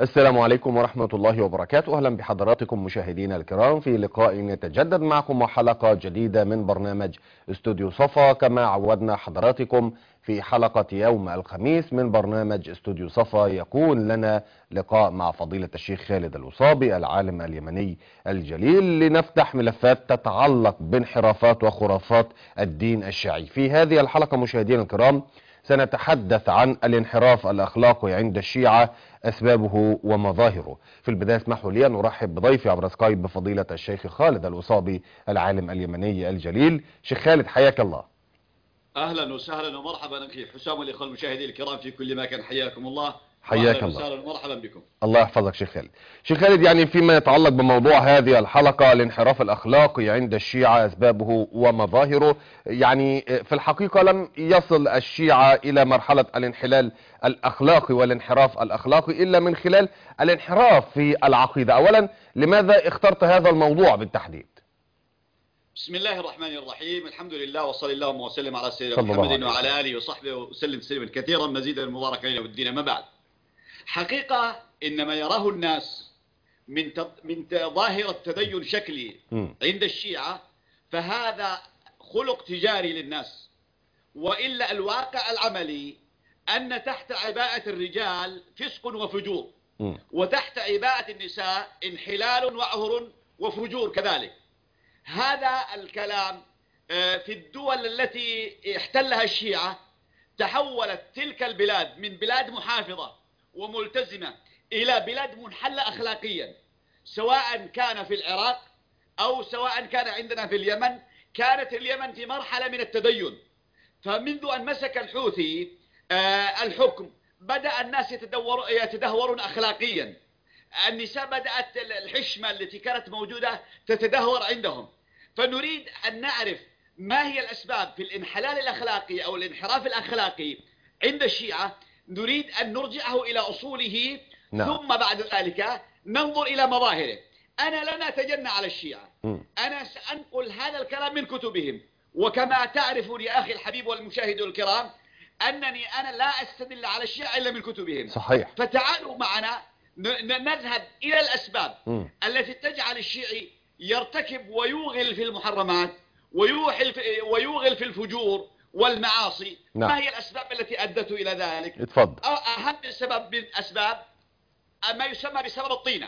السلام عليكم ورحمة الله وبركاته. أهلا بحضراتكم مشاهدينا الكرام في لقاء يتجدد معكم وحلقة جديدة من برنامج استوديو صفا، كما عودنا حضراتكم في حلقة يوم الخميس من برنامج استوديو صفا يكون لنا لقاء مع فضيلة الشيخ خالد الوصابي العالم اليمني الجليل، لنفتح ملفات تتعلق بانحرافات وخرافات الدين الشيعي. في هذه الحلقة مشاهدينا الكرام سنتحدث عن الانحراف الأخلاقي عند الشيعة، أسبابه ومظاهره. في البداية اسمحوا لي أن أرحب بضيفي عبر سكايب بفضيلة الشيخ خالد الوصابي العالم اليمني الجليل. شيخ خالد حياك الله. اهلا وسهلا ومرحبا اخي حسام والاخوه المشاهدين الكرام في كل مكان، حياكم الله. حياك واهلا الله. وسهلا ومرحبا بكم. الله يحفظك شيخ خالد. شيخ خالد، يعني فيما يتعلق بموضوع هذه الحلقة الانحراف الأخلاقي عند الشيعة، أسبابه ومظاهره، يعني في الحقيقة لم يصل الشيعة إلى مرحلة الانحلال الأخلاقي والانحراف الأخلاقي إلا من خلال الانحراف في العقيدة. أولا، لماذا اخترت هذا الموضوع بالتحديد؟ بسم الله الرحمن الرحيم، الحمد لله وصلى اللهم وسلم على سيدنا صلى الله محمد عليه وعلى وسلم. اله وصحبه وسلم تسليما كثيرا مزيدا المبارك علينا والدين. ما بعد، حقيقة إن ما يراه الناس من ظاهرة تدين شكلي عند الشيعة فهذا خلق تجاري للناس، وإلا الواقع العملي أن تحت عباءة الرجال فسق وفجور، وتحت عباءة النساء انحلال وعهر وفجور كذلك. هذا الكلام في الدول التي احتلها الشيعة تحولت تلك البلاد من بلاد محافظة وملتزمة إلى بلاد منحلة أخلاقيا، سواء كان في العراق أو سواء كان عندنا في اليمن. كانت اليمن في مرحلة من التدين، فمنذ أن مسك الحوثي الحكم بدأ الناس يتدهورون أخلاقيا. النساء بدأت الحشمة التي كانت موجودة تتدهور عندهم. فنريد أن نعرف ما هي الأسباب في الانحلال الأخلاقي أو الانحراف الأخلاقي عند الشيعة. نريد أن نرجعه إلى أصوله. نعم. ثم بعد ذلك ننظر إلى مظاهره. أنا لن أتجنى على الشيعة، أنا سأنقل هذا الكلام من كتبهم. وكما تعرفون يا أخي الحبيب والمشاهد الكرام أنني أنا لا أستدل على الشيعة إلا من كتبهم. صحيح. فتعالوا معنا نذهب إلى الأسباب التي تجعل الشيعي يرتكب ويوغل في المحرمات ويوغل في الفجور والمعاصي. نعم. ما هي الأسباب التي أدته إلى ذلك؟ اتفضل. أهم سبب من أسباب ما يسمى بسبب الطينة.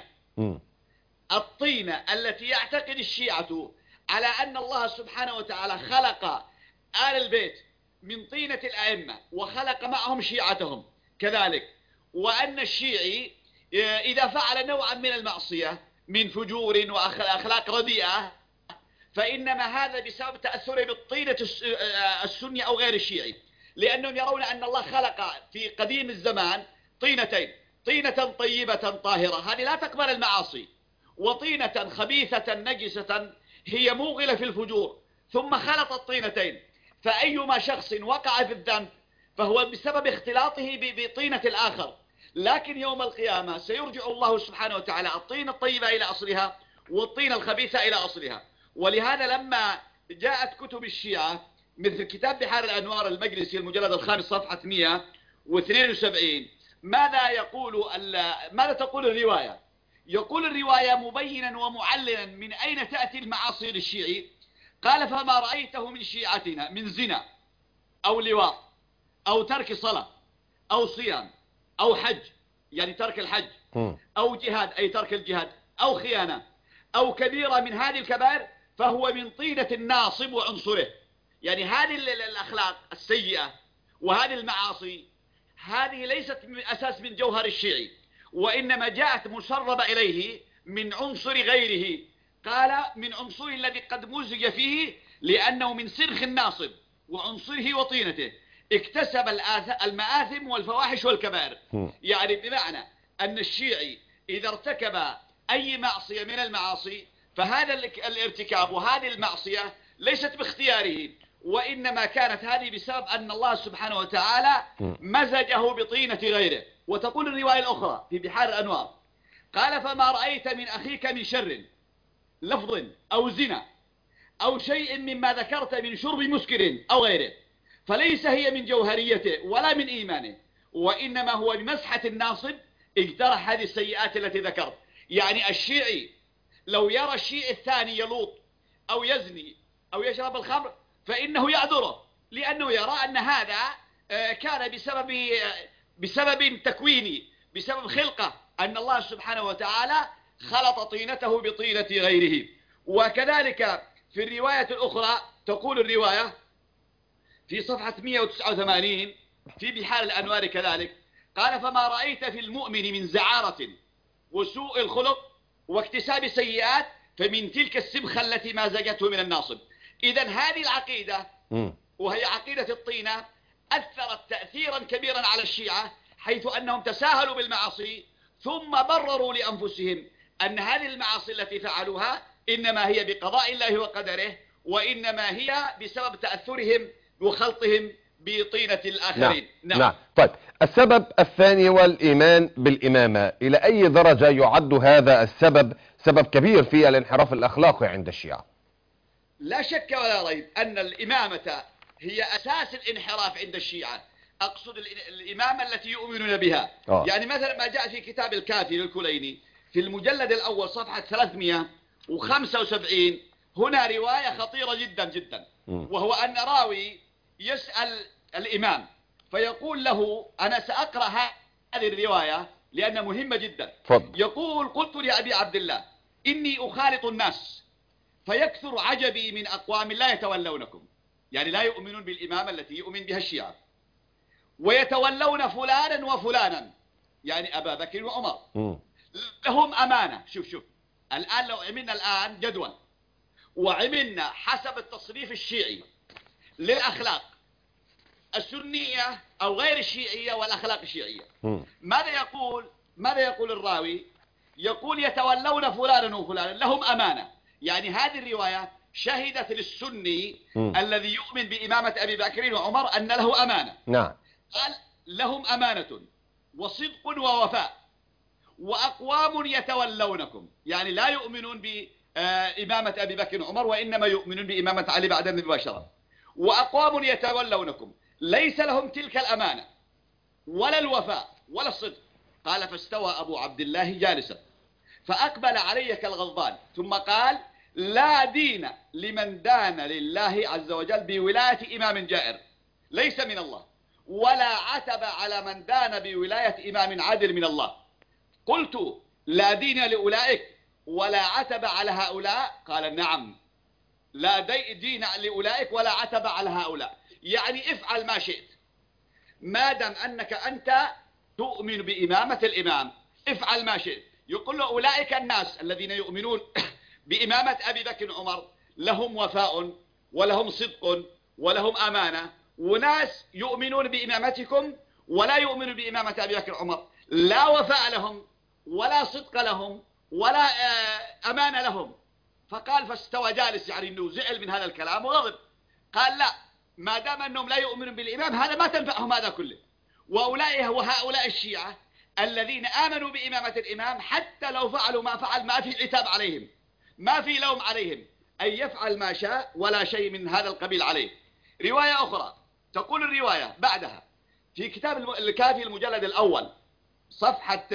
الطينة التي يعتقد الشيعة على أن الله سبحانه وتعالى خلق آل البيت من طينة الأئمة وخلق معهم شيعتهم كذلك، وأن الشيعي إذا فعل نوعا من المعصية من فجور وأخلاق رديئة فإنما هذا بسبب تأثره بالطينة السني أو غير الشيعي، لأنهم يرون أن الله خلق في قديم الزمان طينتين، طينة طيبة طاهرة هذه لا تقبل المعاصي، وطينة خبيثة نجسة هي موغلة في الفجور، ثم خلط الطينتين. فأيما شخص وقع في الذنب فهو بسبب اختلاطه بطينة الآخر. لكن يوم القيامة سيرجع الله سبحانه وتعالى الطينة الطيبة إلى أصلها والطينة الخبيثة إلى أصلها. ولهذا لما جاءت كتب الشيعة مثل كتاب بحار الأنوار المجلسي المجلد الخامس صفحة 172 ماذا تقول الرواية؟ يقول الرواية مبينا ومعلنا من أين تأتي المعاصي للشيعي. قال: فما رأيته من شيعتنا من زنا أو لواط أو ترك صلاة أو صيام أو حج يعني ترك الحج أو جهاد أي ترك الجهاد أو خيانة أو كبيرة من هذه الكبائر فهو من طينة الناصب وعنصره. يعني هذه الأخلاق السيئة وهذه المعاصي هذه ليست أساس من جوهر الشيعي، وإنما جاءت مسربة إليه من عنصر غيره. قال: من عنصر الذي قد مزج فيه لأنه من سرخ الناصب وعنصره وطينته اكتسب المآثم والفواحش والكبائر. يعني بمعنى أن الشيعي إذا ارتكب أي معصية من المعاصي فهذا الارتكاب وهذه المعصية ليست باختياره، وإنما كانت هذه بسبب أن الله سبحانه وتعالى مزجه بطينة غيره. وتقول الرواية الأخرى في بحار الأنوار: قال: فما رأيت من أخيك من شر لفظ أو زنا أو شيء مما ذكرت من شرب مسكر أو غيره فليس هي من جوهريته ولا من إيمانه، وإنما هو بمسحة الناصب اقترح هذه السيئات التي ذكرت. يعني الشيعي لو يرى الشيعي الثاني يلوط أو يزني أو يشرب الخمر فإنه يعذره، لأنه يرى أن هذا كان بسبب تكويني، بسبب خلقه، أن الله سبحانه وتعالى خلط طينته بطينة غيره. وكذلك في الرواية الأخرى تقول الرواية في صفحة 189 في بحار الأنوار كذلك، قال: فما رأيت في المؤمن من زعارة وسوء الخلق واكتساب سيئات فمن تلك السبخة التي ما زجته من الناصب. إذن هذه العقيدة وهي عقيدة الطينة أثرت تأثيرا كبيرا على الشيعة، حيث أنهم تساهلوا بالمعاصي ثم برروا لأنفسهم أن هذه المعاصي التي فعلوها إنما هي بقضاء الله وقدره، وإنما هي بسبب تأثرهم وخلطهم بطينة الآخرين. نعم. طيب، السبب الثاني والإيمان بالإمامة، إلى أي درجة يعد هذا السبب سبب كبير في الانحراف الأخلاقي عند الشيعة؟ لا شك ولا ريب أن الإمامة هي أساس الانحراف عند الشيعة. أقصد الإمامة التي يؤمنون بها. يعني مثلا ما جاء في كتاب الكافي للكليني في المجلد الأول صفحة 375، هنا رواية خطيرة جدا جدا، وهو أن راوي يسأل الإمام فيقول له: أنا سأقرأ هذه الرواية لأنها مهمة جدا. يقول: قلت لأبي عبد الله إني أخالط الناس فيكثر عجبي من أقوام لا يتولونكم، يعني لا يؤمنون بالإمامة التي يؤمن بها الشيعة، ويتولون فلانا وفلانا، يعني أبا بكر وعمر، لهم أمانة. شوف الآن لو عملنا الآن جدول وعملنا حسب التصنيف الشيعي للأخلاق السنية أو غير الشيعية والأخلاق الشيعية، ماذا يقول الراوي؟ يقول: يتولون فلانا وفلانا لهم أمانة. يعني هذه الرواية شهدت للسني الذي يؤمن بإمامة أبي بكر وعمر أن له أمانة. نعم. قال: لهم أمانة وصدق ووفاء وأقوام يتولونكم، يعني لا يؤمنون بإمامة أبي بكر وعمر وإنما يؤمنون بإمامة علي بعدهم مباشرة. وأقوام يتولونكم ليس لهم تلك الأمانة ولا الوفاء ولا الصدق. قال: فاستوى أبو عبد الله جالسا فأقبل علي كالغضبان ثم قال: لا دين لمن دان لله عز وجل بولاية إمام جائر ليس من الله، ولا عتب على من دان بولاية إمام عادل من الله. قلت: لا دين لأولئك ولا عتب على هؤلاء؟ قال: نعم، لا دين لأولئك ولا عتب على هؤلاء. يعني افعل ما شئت ما دام أنك أنت تؤمن بإمامة الإمام، افعل ما شئت. يقول له: أولئك الناس الذين يؤمنون بإمامة أبي بكر وعمر لهم وفاء ولهم صدق ولهم أمانة، وناس يؤمنون بإمامتكم ولا يؤمنون بإمامة أبي بكر وعمر، لا وفاء لهم ولا صدق لهم ولا أمانة لهم. فقال: فاستوى جالس، يعني أنه زعل من هذا الكلام وغضب. قال: لا، ما دام أنهم لا يؤمنون بالإمام هذا ما تنفعهم هذا كله. وهؤلاء الشيعة الذين آمنوا بإمامة الإمام حتى لو فعلوا ما فعل ما في عتاب عليهم، ما في لوم عليهم، أن يفعل ما شاء ولا شيء من هذا القبيل عليه. رواية أخرى تقول الرواية بعدها في كتاب الكافي المجلد الأول صفحة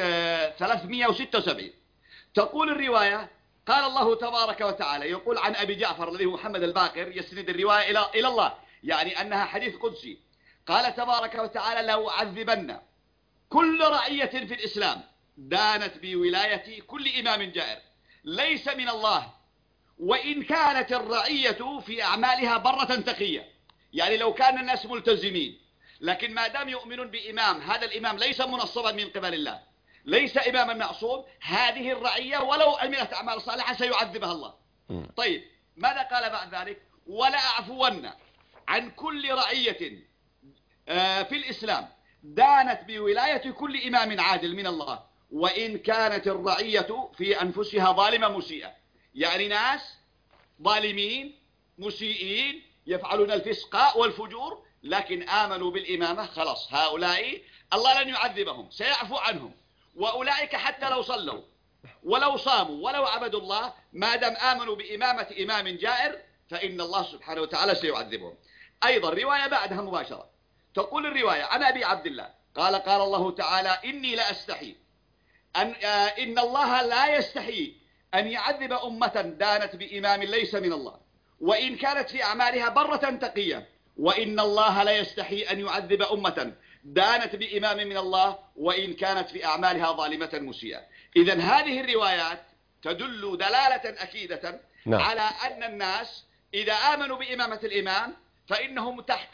376، تقول الرواية: قال الله تبارك وتعالى يقول عن أبي جعفر الذي هو محمد الباقر، يسند الرواية إلى الله، يعني أنها حديث قدسي. قال تبارك وتعالى: لو عذبن كل رعية في الإسلام دانت بولاية كل إمام جائر ليس من الله، وإن كانت الرعية في أعمالها برة تقية. يعني لو كان الناس ملتزمين، لكن ما دام يؤمنون بإمام هذا الإمام ليس منصبا من قبل الله، ليس إماما معصوم، هذه الرعية ولو عملت أعمال صالحة سيعذبها الله. طيب، ماذا قال بعد ذلك؟ ولا أعفون عن كل رعية في الإسلام دانت بولاية كل إمام عادل من الله، وإن كانت الرعية في أنفسها ظالمة مسيئة. يعني ناس ظالمين مسيئين يفعلون الفسق والفجور، لكن آمنوا بالإمامة، خلاص هؤلاء الله لن يعذبهم، سيعفو عنهم. وأولئك حتى لو صلوا ولو صاموا ولو عبدوا الله، ما دام آمنوا بإمامة إمام جائر فإن الله سبحانه وتعالى سيعذبهم. أيضا رواية بعدها مباشرة تقول الرواية عن أبي عبد الله قال: قال الله تعالى: إني لأستحي إن الله لا يستحي أن يعذب أمة دانت بإمام ليس من الله وإن كانت في أعمالها برة تقية، وإن الله لا يستحي أن يعذب أمة دانت بإمام من الله وإن كانت في أعمالها ظالمة مسيئة. إذن هذه الروايات تدل دلالة أكيدة على أن الناس إذا آمنوا بإمامة الإمام فإنهم تحت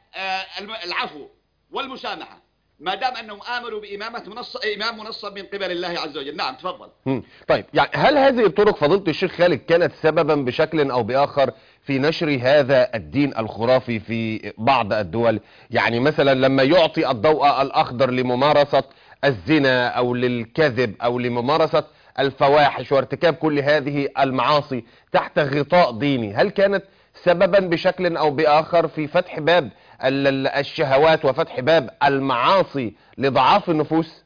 العفو والمسامحة ما دام أنهم آمنوا بإمامة إمام منصب من قبل الله عز وجل. نعم تفضل. طيب يعني هل هذه الطرق فضيلة الشيخ خالد كانت سببا بشكل أو بآخر في نشر هذا الدين الخرافي في بعض الدول؟ يعني مثلا لما يعطي الضوء الأخضر لممارسة الزنا أو للكذب أو لممارسة الفواحش وارتكاب كل هذه المعاصي تحت غطاء ديني، هل كانت سببا بشكل أو بآخر في فتح باب الشهوات وفتح باب المعاصي لضعاف النفوس؟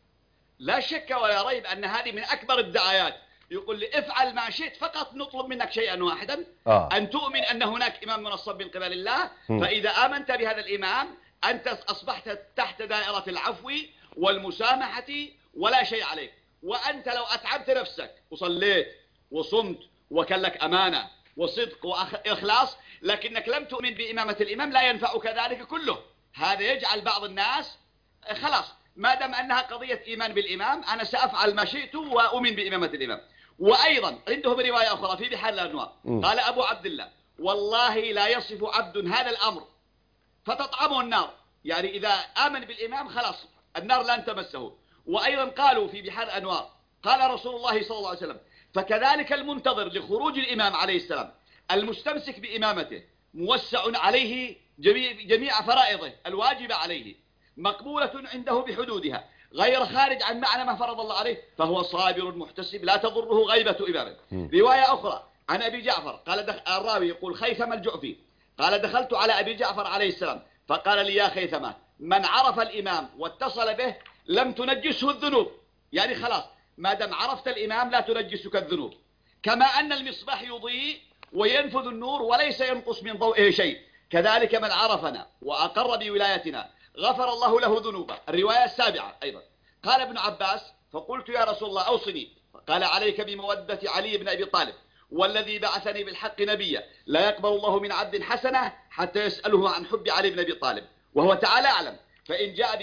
لا شك ولا ريب أن هذه من أكبر الدعايات. يقول لي افعل ما شئت فقط نطلب منك شيئا واحدا، أن تؤمن أن هناك إمام منصب من قبل الله، فإذا آمنت بهذا الإمام أنت أصبحت تحت دائرة العفو والمسامحة ولا شيء عليك. وأنت لو أتعبت نفسك وصليت وصمت وكان لك أمانة وصدق وإخلاص لكنك لم تؤمن بإمامة الإمام لا ينفعك ذلك كله. هذا يجعل بعض الناس خلاص ما دام أنها قضية إيمان بالإمام أنا سأفعل ما شئت وأؤمن بإمامة الإمام. وأيضا عندهم رواية أخرى في بحار الأنوار قال أبو عبد الله والله لا يصف عبد هذا الأمر فتطعمه النار، يعني إذا آمن بالإمام خلاص النار لن تمسه. وأيضا قالوا في بحار الأنوار قال رسول الله صلى الله عليه وسلم فكذلك المنتظر لخروج الإمام عليه السلام المستمسك بإمامته موسع عليه جميع فرائضه الواجبة عليه مقبولة عنده بحدودها غير خارج عن معنى ما فرض الله عليه فهو صابر محتسب لا تضره غيبة إمامه. رواية أخرى عن أبي جعفر قال الراوي يقول خيثم الجعفي قال دخلت على أبي جعفر عليه السلام فقال لي يا خيثمة من عرف الإمام واتصل به لم تنجسه الذنوب، يعني خلاص ما دام عرفت الإمام لا تنجسك الذنوب، كما أن المصباح يضيء وينفذ النور وليس ينقص من ضوئه شيء كذلك من عرفنا وأقر بولايتنا غفر الله له ذنوبه. الرواية السابعة أيضا قال ابن عباس فقلت يا رسول الله أوصني قال عليك بمودة علي بن أبي طالب والذي بعثني بالحق نبيا لا يقبل الله من عبد حسنة حتى يسأله عن حب علي بن أبي طالب وهو تعالى أعلم فإن جاء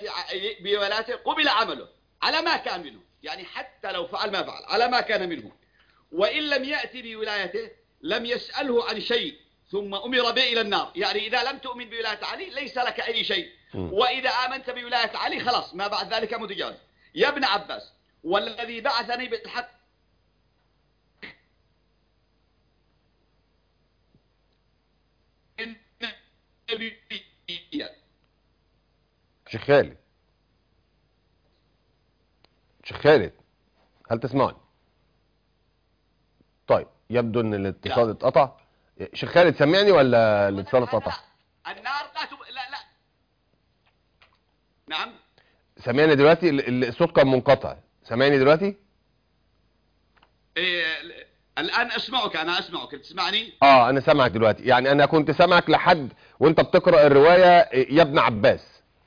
بولايته قبل عمله على ما كان منه، يعني حتى لو فعل ما فعل على ما كان منه، وإن لم يأتي بولايته لم يسأله عن شيء ثم أمر به إلى النار، يعني إذا لم تؤمن بولاية علي ليس لك أي شيء، وإذا آمنت بولاية علي خلاص ما بعد ذلك متجاوز. يا ابن عباس والذي بعثني بالحق شيخ خالد شيخ خالد هل تسمعني؟ طيب يبدو ان الاتصال اتقطع. شيخ خالد سمعني ولا الاتصال اتقطع؟ النار لا نعم سمعني دلوقتي، الصوت كان منقطع، سامعني دلوقتي؟ الآن أسمعك، أنا أسمعك، تسمعني؟ أنا سامعك دلوقتي، يعني أنا كنت سامعك لحد وأنت بتقرأ الرواية يا ابن عباس.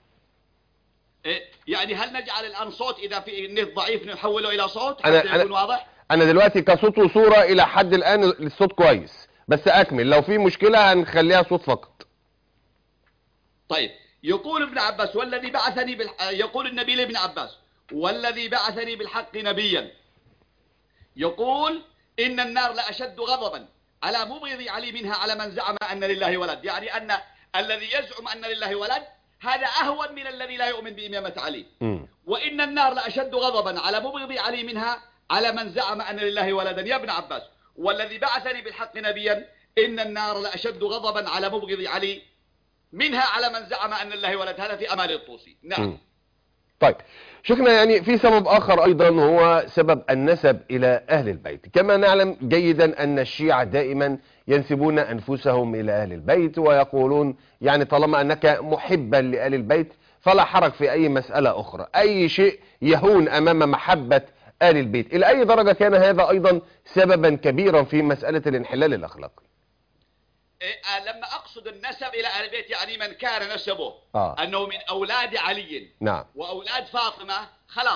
يعني هل نجعل الآن صوت إذا في النت ضعيف نحوله إلى صوت حتى يكون واضح؟ أنا دلوقتي كصوت وصورة إلى حد الآن الصوت كويس، بس أكمل، لو في مشكلة هنخليها صوت فقط. طيب يقول ابن عباس والذي بعثني يقول النبي لابن عباس والذي بعثني بالحق نبيا يقول إن النار لأشد غضبا على مبغض علي منها على من زعم أن لله ولد، يعني أن الذي يزعم أن لله ولد هذا أهون من الذي لا يؤمن بإمامة علي. وإن النار لأشد غضبا على مبغض علي منها على من زعم أن لله ولدا. يا ابن عباس والذي بعثني بالحق نبيا إن النار لأشد غضبا على مبغض علي منها على من زعم أن لله ولد. هذا في أمال الطوسي. نعم. طيب شيخنا، يعني في سبب آخر أيضا هو سبب النسب إلى أهل البيت. كما نعلم جيدا أن الشيعة دائما ينسبون أنفسهم إلى أهل البيت ويقولون يعني طالما أنك محبا لأهل البيت فلا حرج في أي مسألة أخرى، أي شيء يهون أمام محبة آل البيت. إلى أي درجة كان هذا أيضا سببا كبيرا في مسألة الانحلال الأخلاقي؟ لما أقصد النسب إلى أهل البيت يعني من كان نسبه أنه من أولاد علي نعم. وأولاد فاطمة خلاص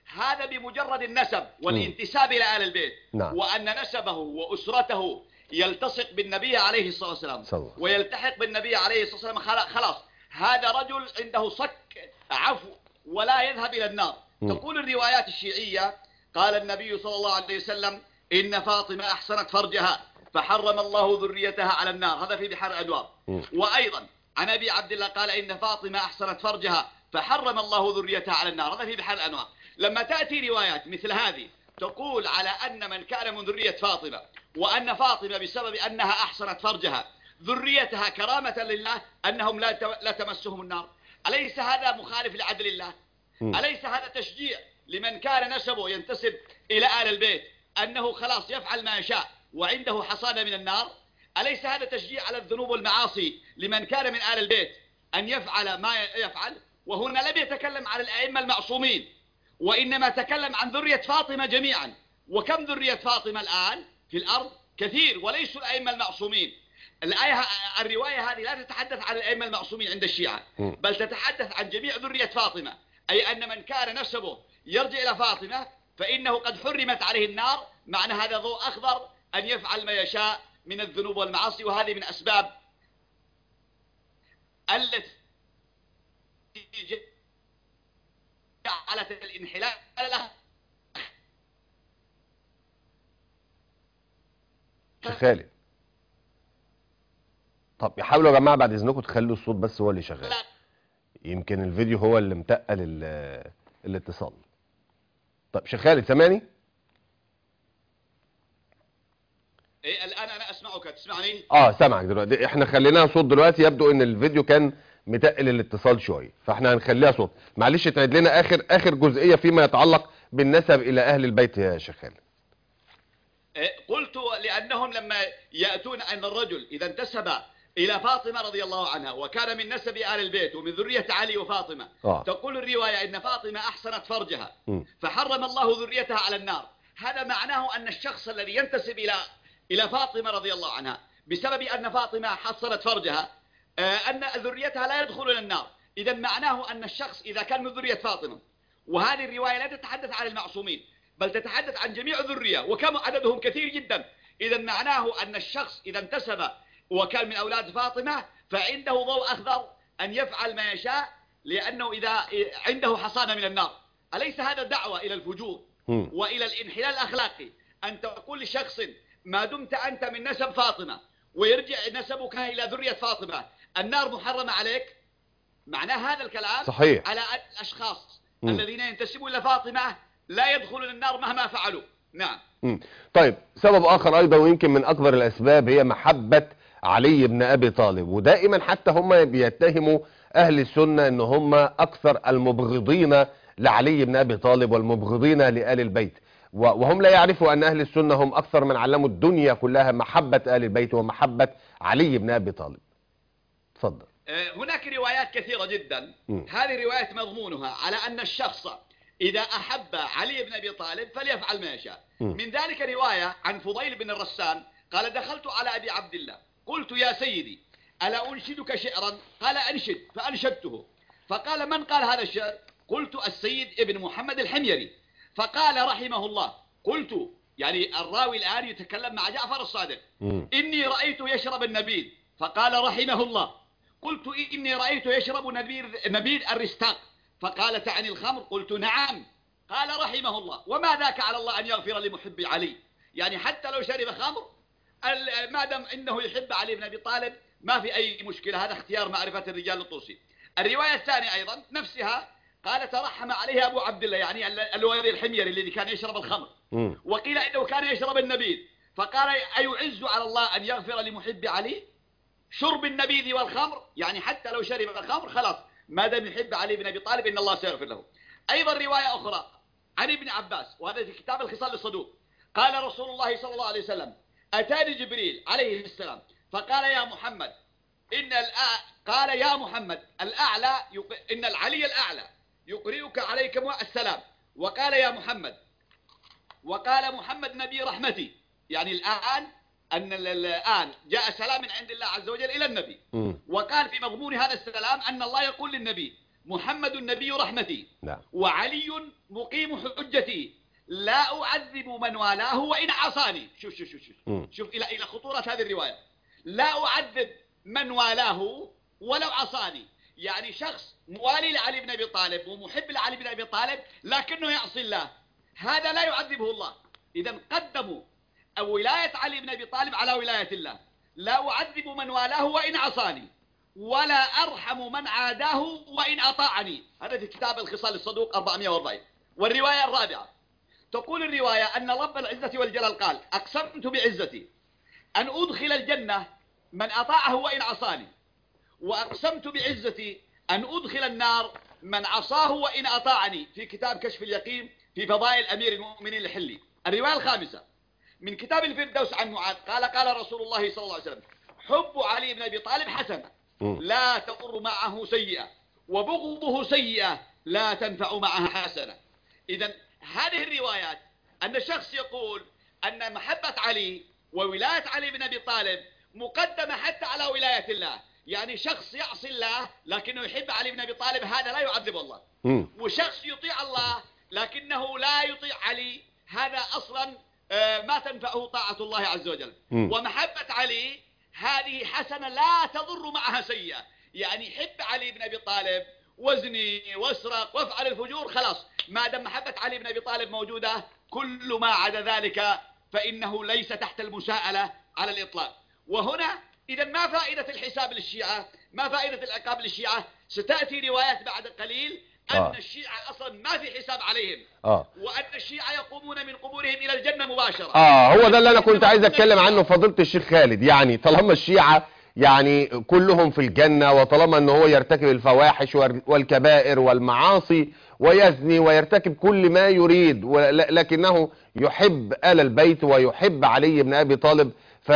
هذا بمجرد النسب والانتساب إلى آل البيت. نعم. وأن نسبه وأسرته يلتصق بالنبي عليه الصلاة والسلام ويلتحق بالنبي عليه الصلاة والسلام، خلاص هذا رجل عنده صك عفو ولا يذهب إلى النار. تقول الروايات الشيعية قال النبي صلى الله عليه وسلم إن فاطمة أحسنت فرجها فحرم الله ذريتها على النار، هذا في بحر الأنوار. وأيضا عن أبي عبد الله قال إن فاطمة أحسنت فرجها فحرم الله ذريتها على النار، هذا في بحر الأنوار. لما تأتي روايات مثل هذه تقول على أن من كان من ذرية فاطمة وأن فاطمة بسبب أنها أحسنت فرجها ذريتها كرامة لله أنهم لا تمسهم النار، أليس هذا مخالف لعدل الله؟ أليس هذا تشجيع لمن كان نسبه ينتسب إلى آل البيت أنه خلاص يفعل ما يشاء وعنده حصانة من النار؟ أليس هذا تشجيع على الذنوب والمعاصي لمن كان من آل البيت أن يفعل ما يفعل؟ وهنا لم يتكلم عن الأئمة المعصومين، وإنما تكلم عن ذرية فاطمة جميعا. وكم ذرية فاطمة الآن في الأرض؟ كثير، وليسوا الأئمة المعصومين. الرواية هذه لا تتحدث عن الأئمة المعصومين عند الشيعة، بل تتحدث عن جميع ذرية فاطمة، أي أن من كان نسبه يرجع إلى فاطمة فإنه قد حرمت عليه النار. معنى هذا ضوء أخضر أن يفعل ما يشاء من الذنوب والمعاصي، وهذه من أسباب التي جعلت الانحلال لها. شيخ خالد، طب يحاولوا يا جماعه بعد اذنكم تخلوا الصوت بس هو اللي شغال، يمكن الفيديو هو اللي متقل الاتصال. طب شيخ خالد سامعني؟ ايه الان انا اسمعك، تسمعني؟ سامعك دلوقتي. احنا خليناها صوت دلوقتي، يبدو ان الفيديو كان متقل الاتصال شويه، فاحنا هنخليها صوت. معلش تعيد لنا اخر جزئيه فيما يتعلق بالنسب الى اهل البيت يا شيخ خالد. قلت لانهم لما ياتون ان الرجل اذا انتسب الى فاطمه رضي الله عنها وكان من نسب ال البيت ومن ذريه علي وفاطمه، تقول الروايه ان فاطمه احسنت فرجها فحرم الله ذريتها على النار. هذا معناه ان الشخص الذي ينتسب الى فاطمه رضي الله عنها بسبب ان فاطمه حصنت فرجها ان ذريتها لا يدخلون النار. اذا معناه ان الشخص اذا كان من ذريه فاطمه، وهذه الروايه لا تتحدث عن المعصومين بل تتحدث عن جميع الذريه وكم عددهم كثير جدا، اذا معناه ان الشخص اذا انتسب وكان من اولاد فاطمه فعنده ضوء اخضر ان يفعل ما يشاء، لانه اذا عنده حصانه من النار. اليس هذا دعوه الى الفجور والى الانحلال الاخلاقي ان تقول لشخص ما دمت انت من نسب فاطمه ويرجع نسبك الى ذريه فاطمه النار محرمه عليك؟ معناه هذا الكلام صحيح على الاشخاص الذين ينتسبون الى فاطمه لا يدخلون النار مهما فعلوا. نعم. طيب سبب اخر ايضا ويمكن من اكبر الاسباب هي محبه علي بن ابي طالب، ودائما حتى هم بيتهموا اهل السنه ان هم اكثر المبغضين لعلي بن ابي طالب والمبغضين لآل البيت، وهم لا يعرفوا ان اهل السنه هم اكثر من علموا الدنيا كلها محبه آل البيت ومحبه علي بن ابي طالب. تفضل. هناك روايات كثيره جدا، هذه روايات مضمونها على ان الشخص إذا أحب علي بن أبي طالب فليفعل ما يشاء. من ذلك رواية عن فضيل بن الرسان قال دخلت على أبي عبد الله قلت يا سيدي ألا أنشدك شعرا؟ قال أنشد، فأنشدته. فقال من قال هذا الشعر؟ قلت السيد ابن محمد الحميري. فقال رحمه الله، قلت يعني الراوي الآن يتكلم مع جعفر الصادق، إني رأيته يشرب النبيذ. فقال رحمه الله، قلت إني رأيته يشرب نبيذ الرستاق. فقال تعني الخمر؟ قلت نعم. قال رحمه الله، وما ذاك على الله أن يغفر لمحب علي، يعني حتى لو شرب خمر ما دام إنه يحب علي بن أبي طالب ما في أي مشكلة، هذا اختيار معرفة الرجال الطوسي. الرواية الثانية أيضا نفسها قال ترحم عليه أبو عبد الله، يعني الولي الحميري الذي كان يشرب الخمر، وقيل إنه كان يشرب النبيذ. فقال أيعز على الله أن يغفر لمحب علي؟ شرب النبيذ والخمر، يعني حتى لو شرب الخمر خلاص ما دام يحب علي بن أبي طالب إن الله سيغفر له. أيضا رواية أخرى عن ابن عباس وهذا في كتاب الخصال الصدوق، قال رسول الله صلى الله عليه وسلم أتاني جبريل عليه السلام فقال يا محمد قال يا محمد الأعلى إن العلي الأعلى يقرئك عليكم السلام. وقال يا محمد، وقال محمد نبي رحمتي، يعني الآن جاء سلام من عند الله عز وجل إلى النبي. وقال في مضمون هذا السلام أن الله يقول للنبي محمد النبي رحمتي نعم. وعلي مقيم حجتي لا أعذب من والاه وإن عصاني. شوف شوف شوف شوف إلى خطورة هذه الرواية. لا أعذب من والاه ولو عصاني، يعني شخص موالي لعلي بن أبي طالب ومحب لعلي بن أبي طالب لكنه يعصي الله، هذا لا يعذبه الله. إذا قدموا ولاية علي بن أبي طالب على ولاية الله. لا أعذب من والاه وإن عصاني ولا أرحم من عاداه وإن أطاعني. هذا في كتاب الخصال الصدوق 440. والرواية الرابعة تقول الرواية أن رب العزة والجلال قال: أقسمت بعزتي أن أدخل الجنة من أطاعه وإن عصاني، وأقسمت بعزتي أن أدخل النار من عصاه وإن أطاعني، في كتاب كشف اليقين في فضائل أمير المؤمنين الحلي. الرواية الخامسة من كتاب الفردوس عن معاذ قال: قال رسول الله صلى الله عليه وسلم: حب علي بن أبي طالب حسنة لا تضر معه سيئة، وبغضه سيئة لا تنفع معها حسنة. إذن هذه الروايات أن شخص يقول أن محبة علي وولاية علي بن أبي طالب مقدمة حتى على ولاية الله، يعني شخص يعصي الله لكنه يحب علي بن أبي طالب هذا لا يعذب الله، وشخص يطيع الله لكنه لا يطيع علي هذا أصلا ما تنفعه طاعة الله عز وجل. ومحبة علي هذه حسنة لا تضر معها سيئة، يعني حب علي بن أبي طالب وزني واسرق وافعل الفجور، خلاص ما دام محبة علي بن أبي طالب موجودة كل ما عدا ذلك فإنه ليس تحت المساءلة على الإطلاق. وهنا إذا ما فائدة الحساب للشيعة؟ ما فائدة العقاب للشيعة؟ ستأتي روايات بعد قليل أن الشيعة أصلا ما في حساب عليهم، وأن الشيعة يقومون من قبورهم إلى الجنة مباشرة. هو ده اللي أنا كنت عايز أتكلم عنه فضيلة الشيخ خالد. يعني طالما الشيعة يعني كلهم في الجنة، وطالما أنه هو يرتكب الفواحش والكبائر والمعاصي ويزني ويرتكب كل ما يريد، لكنه يحب آل البيت ويحب علي بن أبي طالب،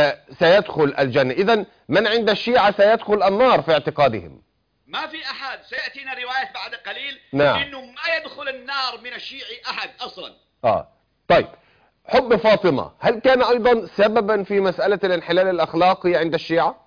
فسيدخل الجنة. إذن من عند الشيعة سيدخل النار في اعتقادهم. ما في أحد، سيأتينا روايات بعد قليل نعم. إنه ما يدخل النار من الشيعي أحد أصلا. طيب، حب فاطمة هل كان أيضا سببا في مسألة الانحلال الأخلاقي عند الشيعة؟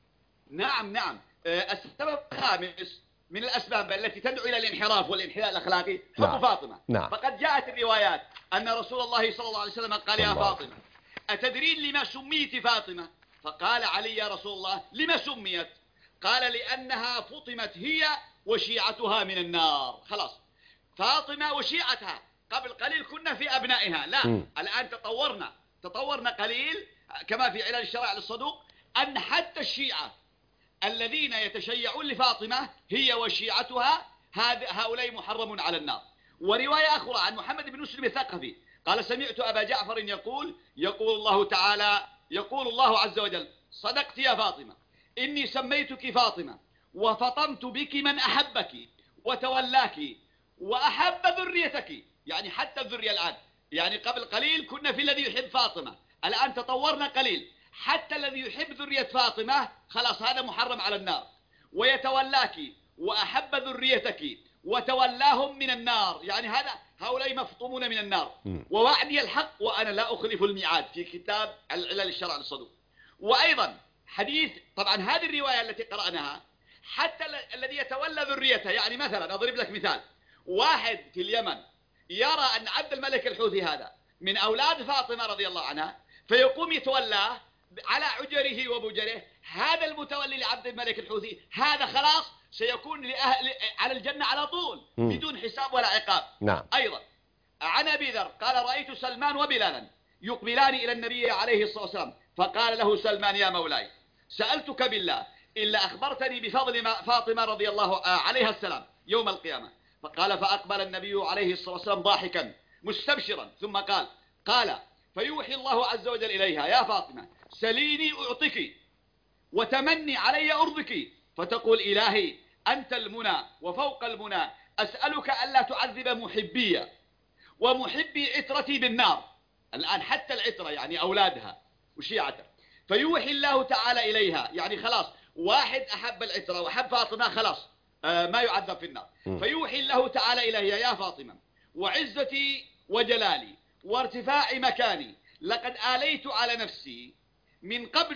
نعم نعم. السبب الخامس من الأسباب التي تدعو إلى الانحراف والانحلال الأخلاقي حب فاطمة. فقد جاءت الروايات أن رسول الله صلى الله عليه وسلم قال: يا فاطمة أتدرين لما سميت فاطمة؟ فقال علي: يا رسول الله لما سميت؟ قال: لأنها فطمت هي وشيعتها من النار. خلاص، فاطمة وشيعتها. قبل قليل كنا في أبنائها، لا الآن تطورنا قليل كما في علل الشرائع للصدوق أن حتى الشيعة الذين يتشيعون لفاطمة هي وشيعتها هؤلاء محرم على النار. ورواية أخرى عن محمد بن مسلم الثقفي قال: سمعت أبا جعفر يقول الله تعالى، يقول الله عز وجل: صدقت يا فاطمة، إني سميتك فاطمة وفطمت بك من أحبك وتولاك وأحب ذريتك. يعني حتى الذرية الآن، يعني قبل قليل كنا في الذي يحب فاطمة، الآن تطورنا قليل حتى الذي يحب ذرية فاطمة خلاص هذا محرم على النار. ويتولاك وأحب ذريتك وتولاهم من النار، يعني هؤلاء مفطومون من النار. ووعدي الحق وأنا لا أخلف الميعاد، في كتاب علل الشرع للصدوق. وأيضا حديث، طبعا هذه الرواية التي قرأناها حتى الذي يتولى ذريته، يعني مثلا أضرب لك مثال، واحد في اليمن يرى أن عبد الملك الحوثي هذا من أولاد فاطمة رضي الله عنها، فيقوم يتولاه على عجره وبجره، هذا المتولي لعبد الملك الحوثي هذا خلاص سيكون على الجنة على طول بدون حساب ولا عقاب. نعم. أيضا عن أبي ذر قال: رأيت سلمان وبلالا يقبلان إلى النبي عليه الصلاة والسلام، فقال له سلمان: يا مولاي سألتك بالله إلا أخبرتني بفضل فاطمة رضي الله عليها السلام يوم القيامة. فقال: فأقبل النبي عليه الصلاة والسلام ضاحكا مستبشرا ثم قال: فيوحي الله عز وجل إليها: يا فاطمة سليني أعطك وتمني علي أرضك، فتقول: إلهي أنت المنى وفوق المنى، أسألك ألا تعذب محبي ومحبي عترتي بالنار. الآن حتى العترة يعني أولادها وشيعتها. فيوحي الله تعالى إليها، يعني خلاص واحد أحب العترة وأحب فاطمة خلاص ما يعذب في النار. فيوحي الله تعالى إليها: يا فاطمة وعزتي وجلالي وارتفاع مكاني لقد آليت على نفسي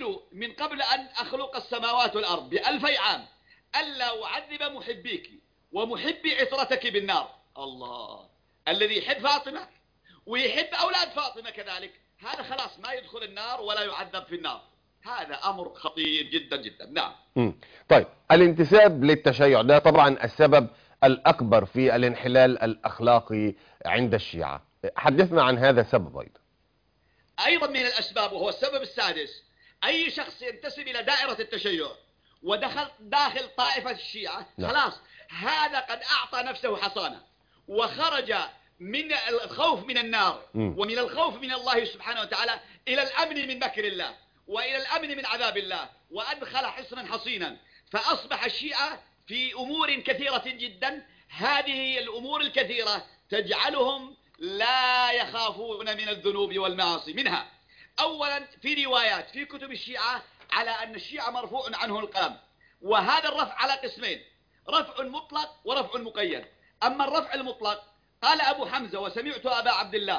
من قبل أن أخلق السماوات والأرض ب2000 عام ألا أعذب محبيك ومحبي عطرتك بالنار. الله، الذي يحب فاطمة ويحب أولاد فاطمة كذلك، هذا خلاص ما يدخل النار ولا يعذب في النار. هذا أمر خطير جدا جدا. نعم. طيب، الانتساب للتشيع ده طبعا السبب الأكبر في الانحلال الأخلاقي عند الشيعة، حدثنا عن هذا السبب أيضا من الأسباب، وهو السبب السادس: أي شخص ينتسب إلى دائرة التشيع ودخل داخل طائفة الشيعة، خلاص هذا قد أعطى نفسه حصانة وخرج من الخوف من النار ومن الخوف من الله سبحانه وتعالى إلى الأمن من مكر الله وإلى الأمن من عذاب الله، وأدخل حصنا حصينا. فأصبح الشيعة في أمور كثيرة جدا، هذه الأمور الكثيرة تجعلهم لا يخافون من الذنوب والمعاصي. منها أولا في روايات في كتب الشيعة على أن الشيعة مرفوع عنه القلم، وهذا الرفع على قسمين: رفع مطلق ورفع مقيد. أما الرفع المطلق قال أبو حمزة: وسمعت أبا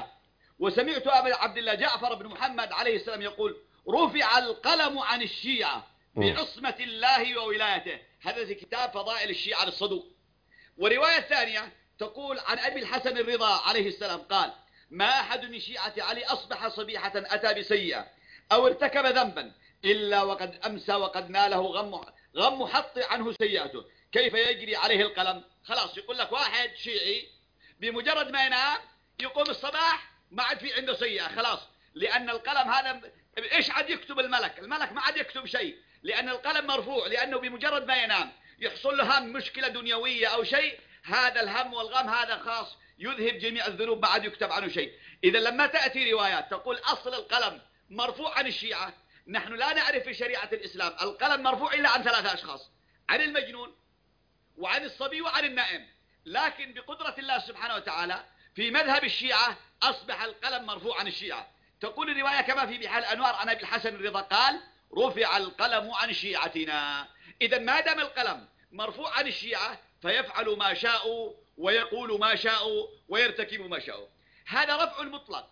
عبد الله جعفر بن محمد عليه السلام يقول: رفع القلم عن الشيعة بعصمة الله وولايته. هذا في كتاب فضائل الشيعة للصدوق. ورواية ثانية تقول عن أبي الحسن الرضا عليه السلام قال: ما أحد من شيعة علي أصبح صبيحة أتى بسيئة أو ارتكب ذنبا إلا وقد أمسى وقد ناله غم حط عنه سيئته. كيف يجري عليه القلم؟ خلاص يقول لك واحد شيعي بمجرد ما ينام يقوم الصباح ما عاد في عنده سيئة، خلاص، لأن القلم هذا إيش عاد يكتب الملك ما عاد يكتب شيء، لأن القلم مرفوع، لأنه بمجرد ما ينام يحصل له هم مشكلة دنيوية أو شيء، هذا الهم والغم هذا خاص يذهب جميع الذنوب، ما عاد يكتب عنه شيء. إذا لما تأتي روايات تقول أصل القلم مرفوع عن الشيعة، نحن لا نعرف في شريعة الإسلام القلم مرفوع إلا عن 3 أشخاص: عن المجنون وعن الصبي وعن النائم. لكن بقدرة الله سبحانه وتعالى في مذهب الشيعة أصبح القلم مرفوع عن الشيعة. تقول الرواية كما في بحار الأنوار عن أبي الحسن الرضا قال: رفع القلم عن شيعتنا. إذا ما دام القلم مرفوع عن الشيعة فيفعل ما شاءوا ويقول ما شاءوا ويرتكب ما شاءوا. هذا رفع المطلق.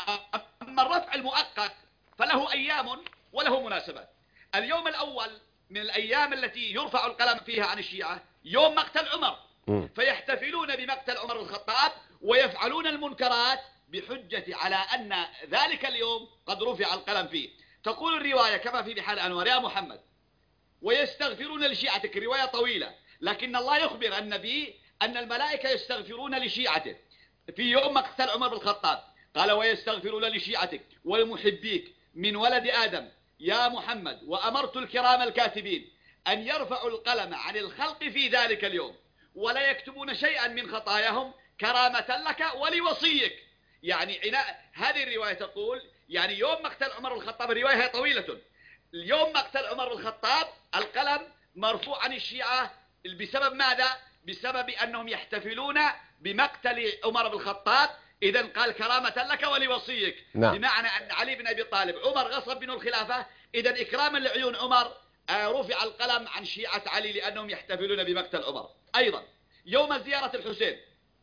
أما الرفع المؤقت فله أيام وله مناسبات. اليوم الأول من الأيام التي يرفع القلم فيها عن الشيعة يوم مقتل عمر، فيحتفلون بمقتل عمر الخطاب ويفعلون المنكرات بحجة على أن ذلك اليوم قد رفع القلم فيه. تقول الرواية كما في بحار الأنوار: يا محمد ويستغفرون لشيعتك. الرواية طويلة، لكن الله يخبر النبي أن الملائكة يستغفرون لشيعته في يوم مقتل عمر بن الخطاب. قال: ويستغفرون لشيعتك ولمحبيك من ولد آدم يا محمد، وأمرت الكرام الكاتبين أن يرفعوا القلم عن الخلق في ذلك اليوم ولا يكتبون شيئا من خطاياهم كرامة لك ولوصيك. يعني هذه الرواية تقول يعني يوم مقتل عمر الخطاب، الرواية طويلة، اليوم مقتل عمر الخطاب القلم مرفوع عن الشيعة بسبب ماذا؟ بسبب أنهم يحتفلون بمقتل عمر بن الخطاب. إذن قال كرامة لك ولوصيك، بمعنى أن علي بن أبي طالب عمر غصب منه الخلافة، إذن إكراما لعيون عمر رفع القلم عن شيعة علي لأنهم يحتفلون بمقتل عمر. أيضا يوم زيارة الحسين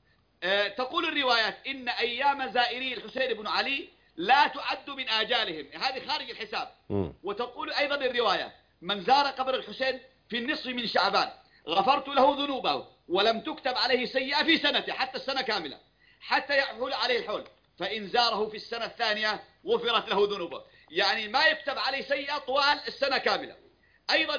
تقول الروايات إن أيام زائري الحسين بن علي لا تعد من آجالهم، هذه خارج الحساب. وتقول أيضا الرواية: من زار قبر الحسين في النصف من شعبان غفرت له ذنوبه ولم تكتب عليه سيئة في سنته، حتى السنة كاملة، حتى يحول عليه الحول، فإن زاره في السنة الثانية غفرت له ذنوبه. يعني ما يكتب عليه سيئة طوال السنة كاملة. أيضا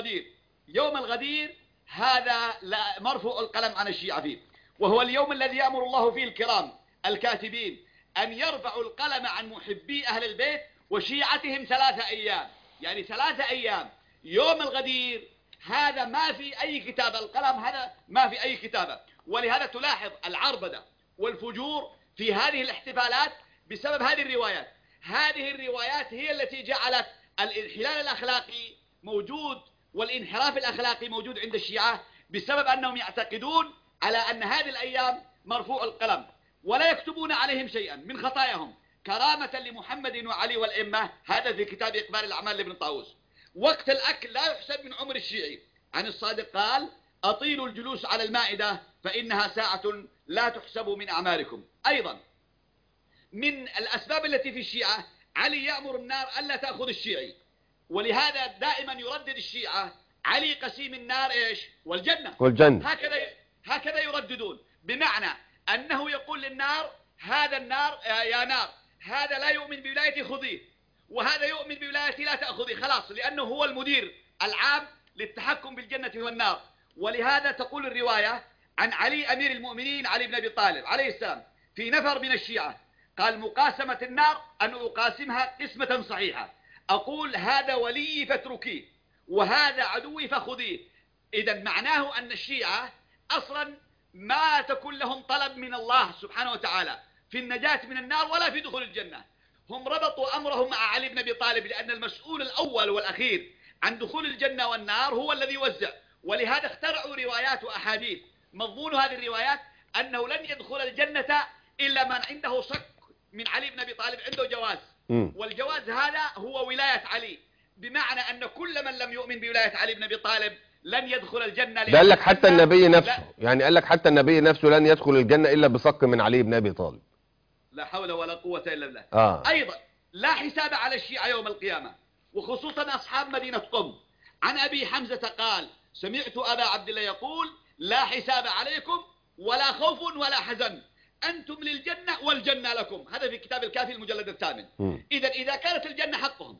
يوم الغدير هذا مرفوع القلم عن الشيعة فيه، وهو اليوم الذي يأمر الله فيه الكرام الكاتبين أن يرفعوا القلم عن محبي أهل البيت وشيعتهم 3 أيام. يعني 3 أيام. يوم الغدير هذا ما في أي كتابة، القلم هذا ما في أي كتابة. ولهذا تلاحظ العربدة والفجور في هذه الاحتفالات بسبب هذه الروايات. هذه الروايات هي التي جعلت الانحلال الأخلاقي موجود والانحراف الأخلاقي موجود عند الشيعة، بسبب أنهم يعتقدون على أن هذه الأيام مرفوع القلم ولا يكتبون عليهم شيئا من خطاياهم كرامة لمحمد وعلي والأئمة. هذا في كتاب إقبال الأعمال لابن طاووس. وقت الأكل لا يحسب من عمر الشيعي. عن الصادق قال: أطيلوا الجلوس على المائدة فإنها ساعة لا تحسب من أعمالكم. أيضا من الأسباب التي في الشيعة علي يأمر النار ألا تأخذ الشيعي، ولهذا دائما يردد الشيعة: علي قسيم النار إيش؟ والجنة. والجنة. هكذا يرددون، بمعنى أنه يقول للنار هذا النار يا نار هذا لا يؤمن بولايتي خذيه، وهذا يؤمن بولايتي لا تأخذيه، خلاص، لأنه هو المدير العام للتحكم بالجنة والنار. ولهذا تقول الرواية عن علي أمير المؤمنين علي بن أبي طالب عليه السلام في نفر من الشيعة قال: مقاسمة النار أن أقاسمها قسمة صحيحة، أقول هذا ولي فاتركيه وهذا عدوي فخذيه. إذا معناه أن الشيعة أصلا ما تكون لهم طلب من الله سبحانه وتعالى في النجاة من النار ولا في دخول الجنة. هم ربطوا أمرهم مع علي بن أبي طالب لأن المسؤول الأول والأخير عن دخول الجنة والنار هو الذي يوزع، ولهذا اخترعوا روايات وأحاديث مضمون هذه الروايات أنه لن يدخل الجنة إلا من عنده شك من علي بن أبي طالب عنده جواز، والجواز هذا هو ولاية علي، بمعنى أن كل من لم يؤمن بولاية علي بن أبي طالب لن يدخل الجنة. ده قال لك حتى النبي نفسه، يعني قال لك حتى النبي نفسه لن يدخل الجنة إلا بصك من علي بن أبي طالب. لا حول ولا قوة إلا بالله. أيضا لا حساب على الشيعة يوم القيامة، وخصوصا أصحاب مدينة قم. عن أبي حمزة قال: سمعت أبا عبد الله يقول: لا حساب عليكم ولا خوف ولا حزن، أنتم للجنة والجنة لكم. هذا في كتاب الكافي المجلد الثامن. إذا كانت الجنة حقهم،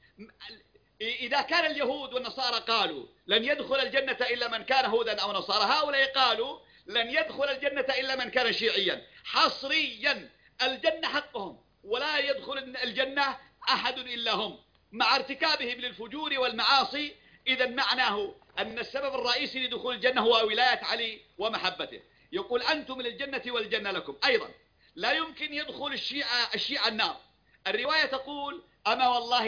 إذا كان اليهود والنصارى قالوا لن يدخل الجنة إلا من كان هودا أو نصارى، هؤلاء قالوا لن يدخل الجنة إلا من كان شيعيا حصريا. الجنة حقهم ولا يدخل الجنة أحد إلا هم، مع ارتكابهم للفجور والمعاصي. إذا معناه أن السبب الرئيسي لدخول الجنة هو ولاية علي ومحبته. يقول: أنتم للجنة والجنة لكم. أيضا لا يمكن يدخل الشيعة النار. الرواية تقول: أما والله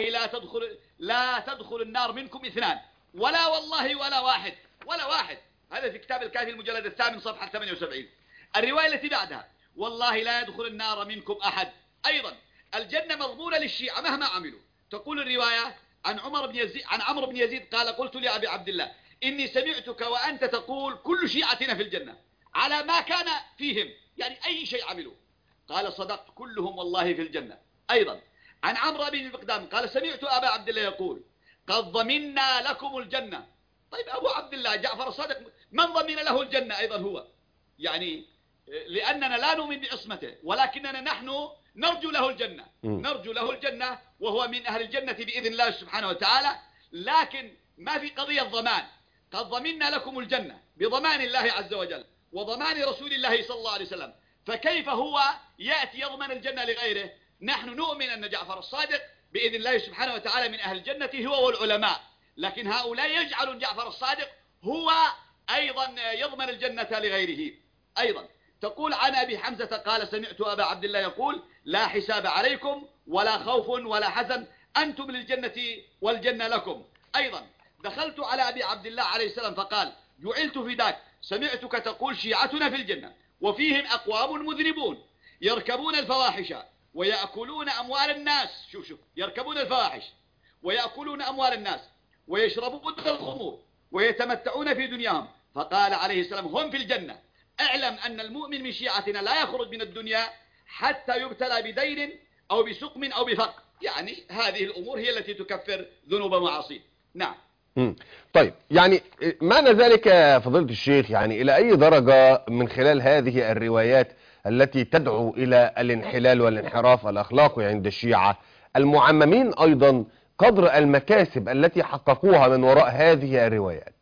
لا تدخل النار منكم اثنان، ولا والله ولا واحد. هذا في كتاب الكافي المجلد الثامن صفحة 78. الرواية التي بعدها: والله لا يدخل النار منكم أحد. أيضا الجنة مضمونة للشيعة مهما عملوا. تقول الرواية عن عمرو بن يزيد قال: قلت لأبي عبد الله: إني سمعتك وأنت تقول كل شيعتنا في الجنة على ما كان فيهم، يعني أي شيء عملوا. قال: صدقت، كلهم والله في الجنة. أيضا عن عمرو بن المقدام قال: سمعت أبا عبد الله يقول: قد ضمنا لكم الجنة. طيب أبو عبد الله جعفر الصادق من ضمن له الجنة أيضا هو؟ يعني لأننا لا نؤمن بعصمته، ولكننا نحن نرجو له الجنة، نرجو له الجنة، وهو من أهل الجنة بإذن الله سبحانه وتعالى. لكن ما في قضية ضمان. قد ضمنا لكم الجنة بضمان الله عز وجل وضمان رسول الله صلى الله عليه وسلم، فكيف هو يأتي يضمن الجنة لغيره؟ نحن نؤمن أن جعفر الصادق بإذن الله سبحانه وتعالى من أهل الجنة هو والعلماء، لكن هؤلاء يجعلون جعفر الصادق هو أيضا يضمن الجنة لغيره. أيضا تقول عن أبي حمزة قال: سمعت أبا عبد الله يقول: لا حساب عليكم ولا خوف ولا حزن، أنتم للجنة والجنة لكم. أيضا دخلت على أبي عبد الله عليه السلام فقال: جعلت فداك، سمعتك تقول شيعتنا في الجنة وفيهم أقوام مذنبون يركبون الفواحش ويأكلون أموال الناس. شوف يركبون الفواحش ويأكلون أموال الناس ويشربون الخمور ويتمتعون في دنياهم. فقال عليه السلام: هم في الجنة. اعلم أن المؤمن من شيعتنا لا يخرج من الدنيا حتى يبتلى بدين أو بسقم أو بفقر. يعني هذه الأمور هي التي تكفر ذنوب معاصيه. نعم. طيب، يعني معنى ذلك يا فضيلة الشيخ، يعني إلى أي درجة من خلال هذه الروايات التي تدعو إلى الانحلال والانحراف الأخلاقي عند الشيعة المعممين أيضا قدر المكاسب التي حققوها من وراء هذه الروايات؟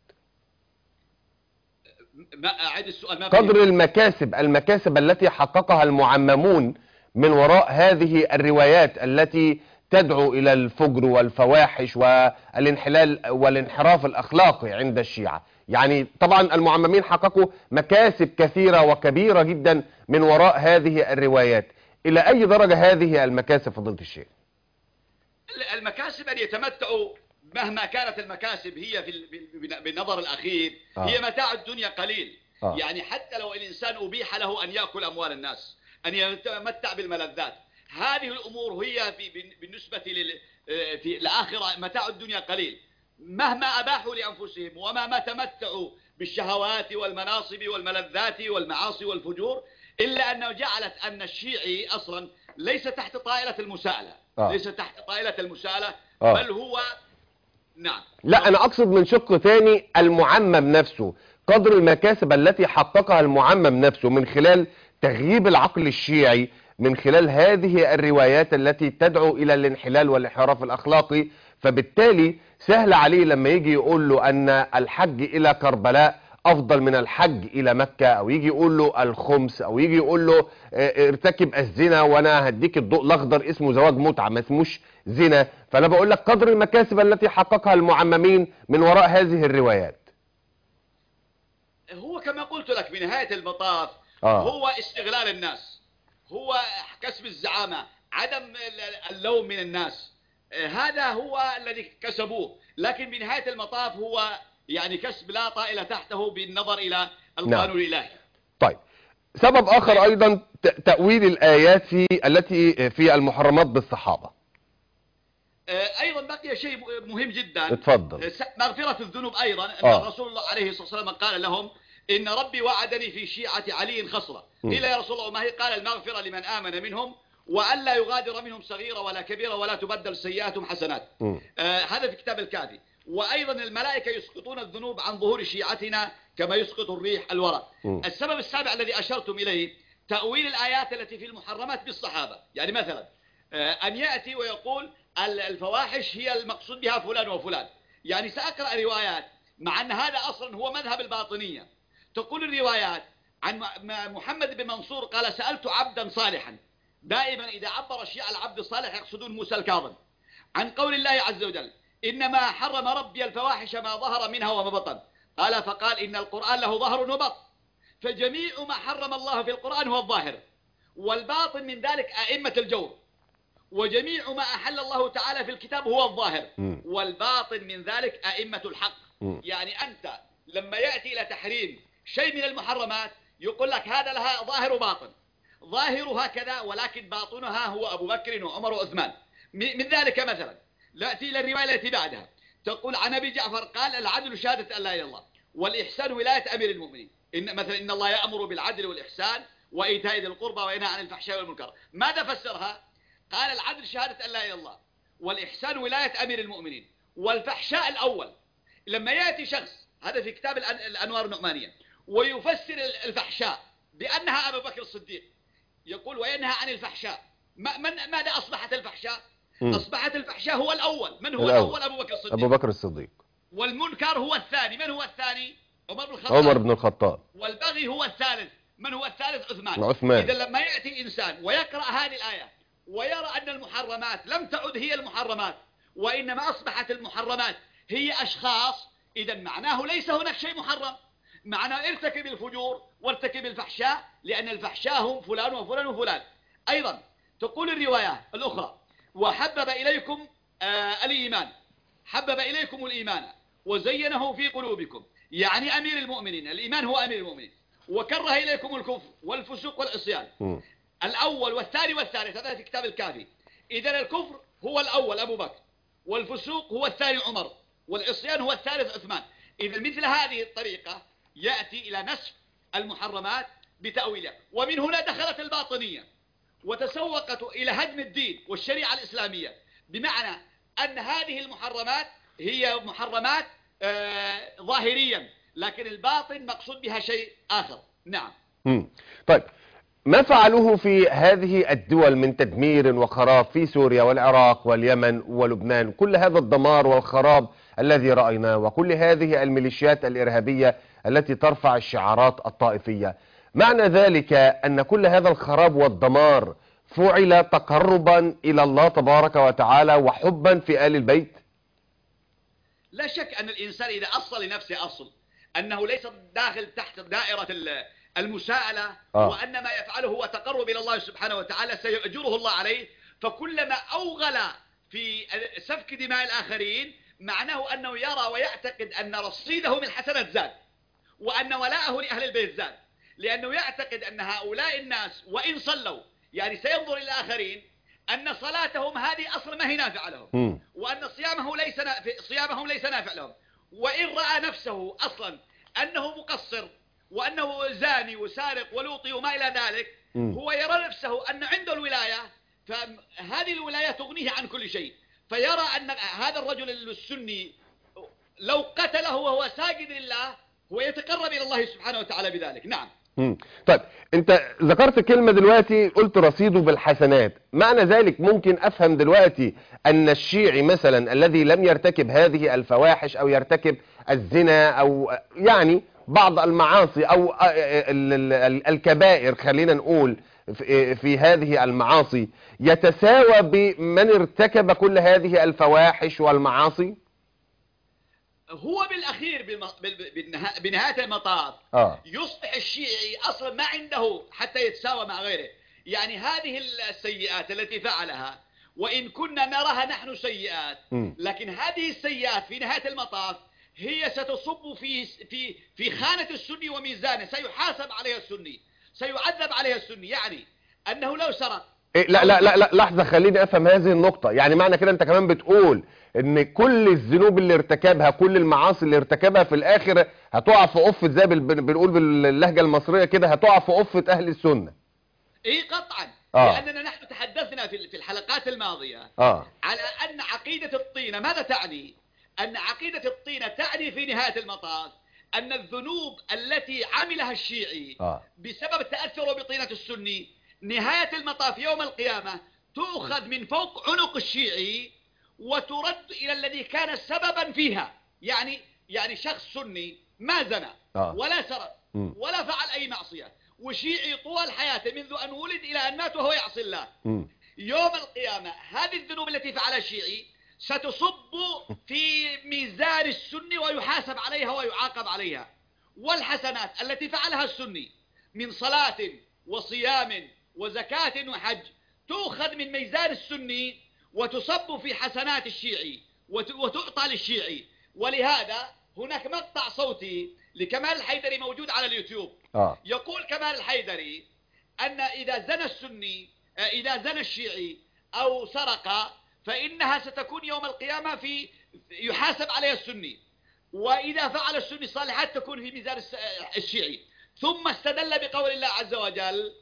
أعيد السؤال. ما قدر المكاسب التي حققها المعممون من وراء هذه الروايات التي تدعو إلى الفجر والفواحش والانحلال والانحراف الأخلاقي عند الشيعة. يعني طبعا المعممين حققوا مكاسب كثيرة وكبيرة جدا من وراء هذه الروايات. إلى أي درجة هذه المكاسب فضيلة الشيخ؟ المكاسب أن يتمتعوا مهما كانت المكاسب هي بالنظر الأخير هي متاع الدنيا قليل. يعني حتى لو الإنسان أبيح له أن يأكل أموال الناس، أن يتمتع بالملذات، هذه الأمور هي بالنسبة في الآخرة متاع الدنيا قليل. مهما أباحوا لأنفسهم ومهما تمتعوا بالشهوات والمناصب والملذات والمعاصي والفجور، إلا أنه جعلت أن الشيعي أصلا ليس تحت طائلة المساءلة، ليس تحت طائلة المساءلة، بل هو نعم. لا، أنا أقصد من شق ثاني المعمم نفسه قدر المكاسب التي حققها المعمم نفسه من خلال تغييب العقل الشيعي، من خلال هذه الروايات التي تدعو إلى الانحلال والانحراف الأخلاقي. فبالتالي سهل عليه لما يجي يقول له أن الحج إلى كربلاء أفضل من الحج إلى مكة، أو يجي يقول له الخمس، أو يجي يقول له ارتكب الزنا وأنا هديك الضوء الأخضر، اسمه زواج متعة ما اسموش زنا. فأنا بقول لك قدر المكاسب التي حققها المعممين من وراء هذه الروايات. هو كما قلت لك في نهاية المطاف هو استغلال الناس، هو كسب الزعامة، عدم اللوم من الناس، هذا هو الذي كسبوه. لكن بنهاية المطاف هو يعني كسب لا طائل تحته بالنظر إلى القانون الإلهي. طيب، سبب آخر أيضا تأويل الآيات التي في المحرمات بالصحابة. أيضا بقي شيء مهم جدا. اتفضل. مغفرة الذنوب أيضا. أن الرسول الله عليه الصلاة والسلام قال لهم إن ربي وعدني في شيعة علي خصلة. قيل يا رسول الله ما هي؟ قال المغفرة لمن آمن منهم، وألا يغادر منهم صغيرة ولا كبيرة، ولا تبدل سيئاتهم حسنات. هذا في كتاب الكافي. وأيضا الملائكة يسقطون الذنوب عن ظهور شيعتنا كما يسقط الريح الورق. السبب السابع الذي أشرتم إليه تأويل الآيات التي في المحرمات بالصحابة. يعني مثلا أن يأتي ويقول الفواحش هي المقصود بها فلان وفلان. يعني سأقرأ روايات مع أن هذا أصلا هو مذهب الباطنية. تقول الروايات عن محمد بن منصور قال سألت عبدا صالحا. دائما إذا عبر الشيعة العبد الصالح يقصدون موسى الكاظم. عن قول الله عز وجل إنما حرم ربي الفواحش ما ظهر منها وما بطن. فقال إن القرآن له ظهر وبطن، فجميع ما حرم الله في القرآن هو الظاهر، والباطن من ذلك أئمة الجور. وجميع ما أحل الله تعالى في الكتاب هو الظاهر، والباطن من ذلك أئمة الحق. يعني أنت لما يأتي إلى تحريم شيء من المحرمات يقول لك هذا لها ظاهر وباطن، ظاهرها كذا ولكن باطنها هو أبو بكر وعمر وعثمان. من ذلك مثلا نأتي إلى الرواية التي بعدها تقول عن أبي جعفر قال العدل شهادة أن لا إله إلا الله، والإحسان ولاية أمير المؤمنين. مثلا إن الله يأمر بالعدل والإحسان وإيتاء ذي القربى وينهى عن الفحشاء والمنكر. ماذا فسرها؟ قال العدل شهادة أن لا إله إلا الله، والإحسان ولاية أمير المؤمنين، والفحشاء الأول. لما يأتي شخص هذا في كتاب الأنوار النعمانية ويفسر الفحشاء بأنها أبو بكر الصديق، يقول وينهى عن الفحشاء. ماذا أصبحت الفحشاء؟ أصبحت الفحشاء هو الأول. من هو الأول؟ أبو بكر الصديق. أبو بكر الصديق. والمنكر هو الثاني. من هو الثاني؟ عمر بن الخطاب. والبغي هو الثالث. من هو الثالث؟ عثمان. إذا لما يأتي إنسان ويقرأ هذه الآية ويرى أن المحرمات لم تعد هي المحرمات وإنما أصبحت المحرمات هي أشخاص، إذا معناه ليس هناك شيء محرم. معناه ارتكب الفجور وارتكب الفحشاء، لأن الفحشاء هم فلان وفلان وفلان. أيضا تقول الرواية الأخرى وحبب إليكم الإيمان، حبب إليكم الإيمان وزينه في قلوبكم، يعني أمير المؤمنين. الإيمان هو أمير المؤمنين. وكره إليكم الكفر والفسوق والعصيان. الأول والثاني والثالث، هذا في كتاب الكافي. إذا الكفر هو الأول أبو بكر، والفسوق هو الثاني عمر، والعصيان هو الثالث عثمان. إذا مثل هذه الطريقة يأتي إلى نسف المحرمات بتأويلها. ومن هنا دخلت الباطنية وتسوقت إلى هدم الدين والشريعة الإسلامية، بمعنى أن هذه المحرمات هي محرمات ظاهريا، لكن الباطن مقصود بها شيء آخر. نعم. طيب، ما فعلوه في هذه الدول من تدمير وخراب في سوريا والعراق واليمن ولبنان، كل هذا الدمار والخراب الذي رأيناه، وكل هذه الميليشيات الإرهابية التي ترفع الشعارات الطائفية، معنى ذلك أن كل هذا الخراب والدمار فعل تقربا إلى الله تبارك وتعالى وحبا في آل البيت؟ لا شك أن الإنسان إذا أصل لنفسه أصل أنه ليس داخل تحت دائرة المساءلة، وأن ما يفعله هو تقرب إلى الله سبحانه وتعالى سيأجره الله عليه. فكلما أوغل في سفك دماء الآخرين معناه أنه يرى ويعتقد أن رصيده من حسنات زاد، وأن ولاءه لأهل البيت زاد، لأنه يعتقد أن هؤلاء الناس وإن صلوا يعني سينظر إلى الآخرين أن صلاتهم هذه أصلا ما هي نافعة لهم، وأن صيامهم ليس نافع لهم. وإن رأى نفسه أصلا أنه مقصر وأنه زاني وسارق ولوطي وما إلى ذلك، هو يرى نفسه أن عنده الولاية، فهذه الولاية تغنيه عن كل شيء. فيرى أن هذا الرجل السني لو قتله وهو ساجد لله هو يتقرب إلى الله سبحانه وتعالى بذلك. نعم. طيب انت ذكرت كلمة دلوقتي، قلت رصيده بالحسنات، معنى ذلك ممكن افهم دلوقتي ان الشيعي مثلا الذي لم يرتكب هذه الفواحش او يرتكب الزنا او يعني بعض المعاصي او الكبائر، خلينا نقول في هذه المعاصي، يتساوى بمن ارتكب كل هذه الفواحش والمعاصي؟ هو بالأخير بنهاية المطاف يصبح الشيعي أصلا ما عنده حتى يتساوى مع غيره. يعني هذه السيئات التي فعلها، وإن كنا نراها نحن سيئات، لكن هذه السيئات في نهاية المطاف هي ستصب في خانة السني وميزانه، سيحاسب عليها السني، سيعذب عليها السني. يعني أنه لو سرق لا لا لا لا لحظة، خليني افهم هذه النقطة. يعني معنى كده انت كمان بتقول ان كل الذنوب اللي ارتكبها، كل المعاصي اللي ارتكبها في الاخر هتقع في قفة، زي بنقول باللهجة المصرية كده، هتقع في قفة اهل السنة؟ ايه قطعا. لاننا نحن تحدثنا في الحلقات الماضية على ان عقيدة الطينة ماذا تعني؟ ان عقيدة الطينة تعني في نهاية المطاف ان الذنوب التي عملها الشيعي بسبب تأثره بطينة السني، نهاية المطاف يوم القيامة تؤخذ من فوق عنق الشيعي وترد إلى الذي كان سببا فيها. يعني شخص سني ما زنى ولا سرق ولا فعل أي معصية، وشيعي طوال حياته منذ أن ولد إلى أن مات وهو يعصي الله، يوم القيامة هذه الذنوب التي فعلها الشيعي ستصب في ميزان السني ويحاسب عليها ويعاقب عليها. والحسنات التي فعلها السني من صلاة وصيام وزكاة وحج تؤخذ من ميزان السني وتصب في حسنات الشيعي وتعطى للشيعي. ولهذا هناك مقطع صوتي لكمال الحيدري موجود على اليوتيوب. يقول كمال الحيدري أن إذا زنى الشيعي أو سرق فإنها ستكون يوم القيامة يحاسب عليها السني، وإذا فعل السني الصالحات تكون في ميزان الشيعي. ثم استدل بقول الله عز وجل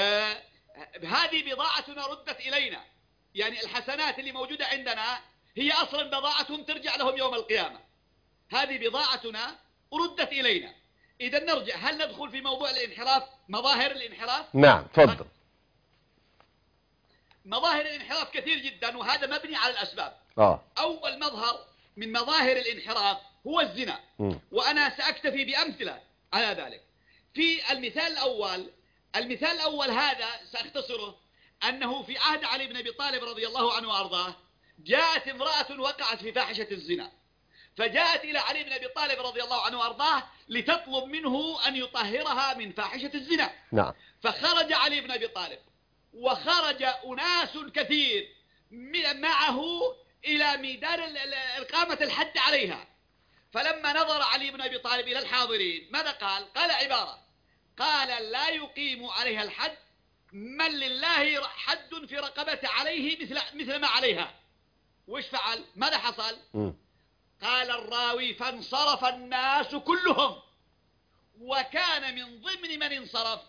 هذه بضاعتنا ردت إلينا. يعني الحسنات اللي موجودة عندنا هي أصلا بضاعتهم ترجع لهم يوم القيامة، هذه بضاعتنا ردت إلينا. إذا نرجع، هل ندخل في موضوع الانحراف، مظاهر الانحراف؟ نعم تفضل. مظاهر الانحراف كثير جدا، وهذا مبني على الأسباب. أول مظهر من مظاهر الانحراف هو الزنا، وأنا سأكتفي بأمثلة على ذلك. في المثال الأول هذا سأختصره، أنه في عهد علي بن أبي طالب رضي الله عنه وأرضاه جاءت امرأة وقعت في فاحشة الزنا، فجاءت إلى علي بن أبي طالب رضي الله عنه وأرضاه لتطلب منه أن يطهرها من فاحشة الزنا. نعم. فخرج علي بن أبي طالب وخرج أناس كثير معه إلى ميدان إقامة الحد عليها. فلما نظر علي بن أبي طالب إلى الحاضرين ماذا قال؟ قال عبارة، قال لا يقيم عليها الحد من لله حد في رقبته عليه مثل ما عليها. وش فعل؟ ماذا حصل؟ قال الراوي فانصرف الناس كلهم، وكان من ضمن من انصرف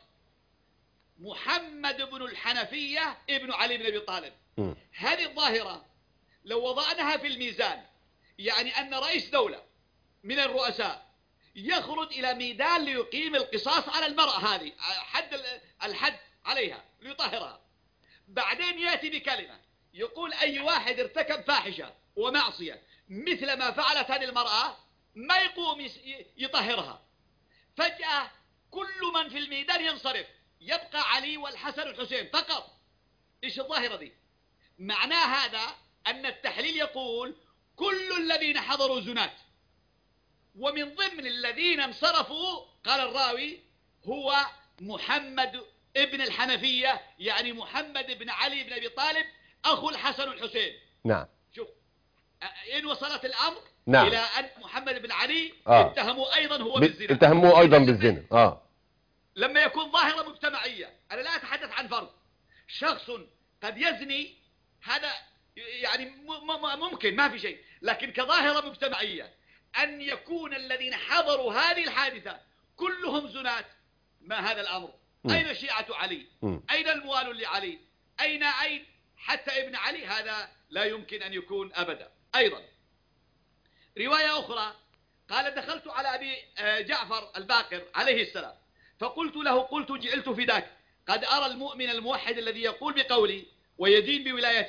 محمد بن الحنفية ابن علي بن أبي طالب. هذه الظاهرة لو وضعناها في الميزان، يعني أن رئيس دولة من الرؤساء يخرج إلى ميدان ليقيم القصاص على المرأة هذه، الحد عليها ليطهرها، بعدين يأتي بكلمة يقول أي واحد ارتكب فاحشة ومعصية مثل ما فعلت هذه المرأة ما يقوم يطهرها. فجأة كل من في الميدان ينصرف، يبقى علي والحسن والحسين فقط. إيش الظاهرة دي؟ معناه هذا أن التحليل يقول كل الذين حضروا زنات، ومن ضمن الذين انصرفوا قال الراوي هو محمد ابن الحنفية، يعني محمد بن علي بن أبي طالب أخو الحسن والحسين. نعم. شوف إن وصلت الأمر نعم. إلى أن محمد بن علي اتهموا أيضا هو بالزنا، اتهموه أيضا بالزنا. لما يكون ظاهرة مجتمعية، أنا لا أتحدث عن فرد، شخص قد يزني، هذا يعني ممكن ما في شيء، لكن كظاهرة مجتمعية أن يكون الذين حضروا هذه الحادثة كلهم زنات، ما هذا الأمر؟ أين شيعة علي؟ أين الموال لعلي؟ أين حتى ابن علي؟ هذا لا يمكن أن يكون أبدا. أيضا رواية أخرى قال دخلت على أبي جعفر الباقر عليه السلام فقلت له قلت جعلت فداك قد أرى المؤمن الموحد الذي يقول بقولي ويدين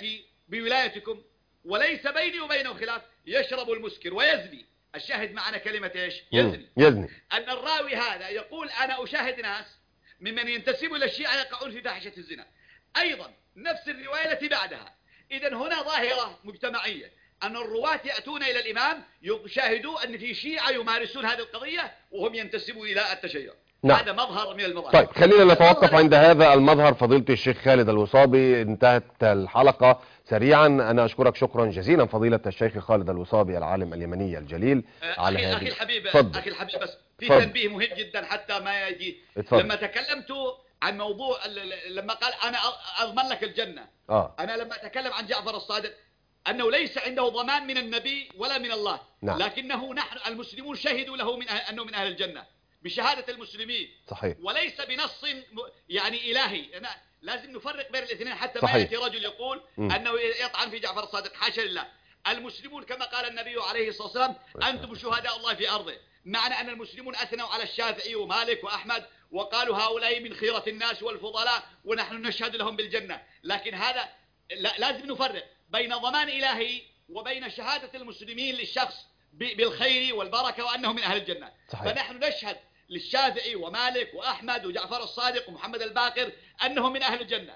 بولايتكم وليس بيني وبينه خلاف يشرب المسكر ويزني. الشاهد معنا كلمة إيش؟ يزني. أن الراوي هذا يقول أنا أشاهد ناس ممن ينتسبوا إلى الشيعة يقعون في فاحشة الزنا. أيضا نفس الرواية التي بعدها. إذن هنا ظاهرة مجتمعية أن الرواة يأتون إلى الإمام يشاهدوا أن في شيعة يمارسون هذه القضية وهم ينتسبوا إلى التشيع. نعم. هذا مظهر من المظاهر. طيب خلينا نتوقف عند هذا المظهر. فضيلة الشيخ خالد الوصابي، انتهت الحلقة سريعا. أنا أشكرك شكرا جزيلا فضيلة الشيخ خالد الوصابي العالم اليمني الجليل على هذه. أخي الحبيب بس في تنبيه مهم جدا حتى ما يجي. لما تكلمت عن موضوع لما قال أنا أضمن لك الجنة، أنا لما أتكلم عن جعفر الصادق أنه ليس عنده ضمان من النبي ولا من الله. نعم. لكنه نحن المسلمون شهدوا له أنه من أهل الجنة بشهادة المسلمين. صحيح. وليس بنص يعني إلهي. لازم نفرق بين الاثنين حتى صحيح. ما يأتي رجل يقول أنه يطعن في جعفر الصادق. حاشا لله. المسلمون كما قال النبي عليه الصلاة والسلام أنتم شهداء الله في أرضه. معنى أن المسلمون أثنوا على الشافعي ومالك وأحمد وقالوا هؤلاء من خيرة الناس والفضلاء ونحن نشهد لهم بالجنة. لكن هذا لازم نفرق بين ضمان إلهي وبين شهادة المسلمين للشخص بالخير والبركة وأنه من أهل الجنة. صحيح. فنحن نشهد للشافعي ومالك وأحمد وجعفر الصادق ومحمد الباقر أنهم من أهل الجنة.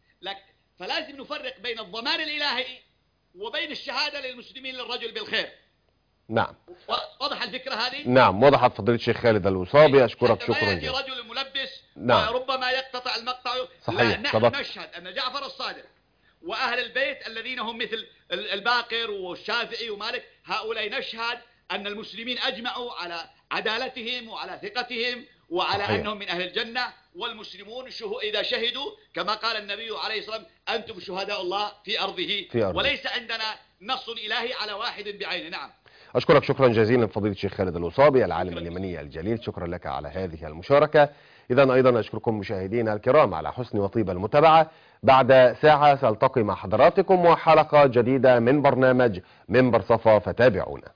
فلازم نفرق بين الضمان الإلهي وبين الشهادة للمسلمين للرجل بالخير. نعم. وضح الفكرة هذه؟ نعم وضحت فضيلة الشيخ خالد الوصابي. أشكرك شكرا جزيلا. ما يأتي رجل ملبس. نعم. وربما يقتطع المقطع. صحيح. نحن نشهد أن جعفر الصادق وأهل البيت الذين هم مثل الباقر والشافعي ومالك هؤلاء نشهد أن المسلمين أجمعوا على عدالتهم وعلى ثقتهم وعلى صحيح. أنهم من أهل الجنة. والمسلمون إذا شهدوا كما قال النبي عليه الصلاة والسلام أنتم شهداء الله في أرضه. وليس عندنا نص إلهي على واحد بعينه. نعم. أشكرك شكرا جزيلا فضيلة الشيخ خالد الوصابي العالم اليمني الجليل. شكرا لك على هذه المشاركة. إذا أيضا أشكركم مشاهدينا الكرام على حسن وطيب المتابعة. بعد ساعة سألتقي مع حضراتكم وحلقة جديدة من برنامج منبر صفا، فتابعونا.